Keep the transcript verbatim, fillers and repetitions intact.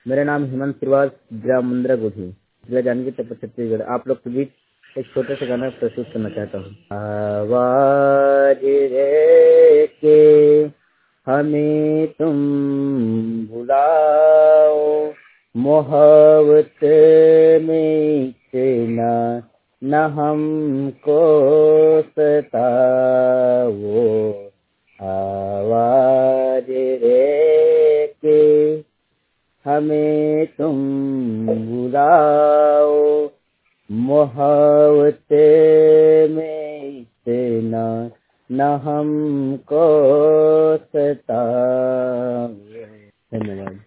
मेरा नाम हेमंत श्रीवास, जिला मुंद्रा गोधी, जिला जानकी तक छत्तीसगढ़। आप लोग के बीच एक छोटा सा गाना प्रस्तुत करना चाहता हूँ। आवाज रे के हमें तुम बुलाओ, मोहब्बत में इतना न हमको सताओ। आवाज रे के हमें तुम बुलाओ, मोहब्बत में इतना न हमको सताओ। धन्यवाद।